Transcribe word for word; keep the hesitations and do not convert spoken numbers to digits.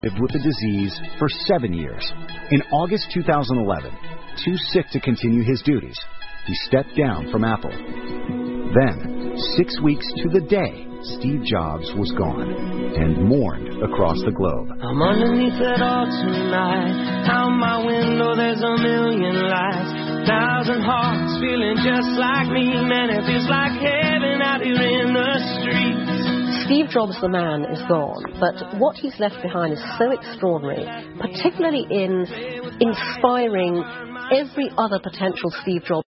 lived with the disease for seven years. In August two thousand eleven, too sick to continue his duties, he stepped down from Apple. Then, six weeks to the day, Steve Jobs was gone and mourned across the globe. I'm underneath that all tonight. Out my window there's a million lights. Thousand hearts feeling just like me. Man, it feels like heaven out here in the streets. Steve Jobs, the man, is gone, but what he's left behind is so extraordinary, particularly in inspiring every other potential Steve Jobs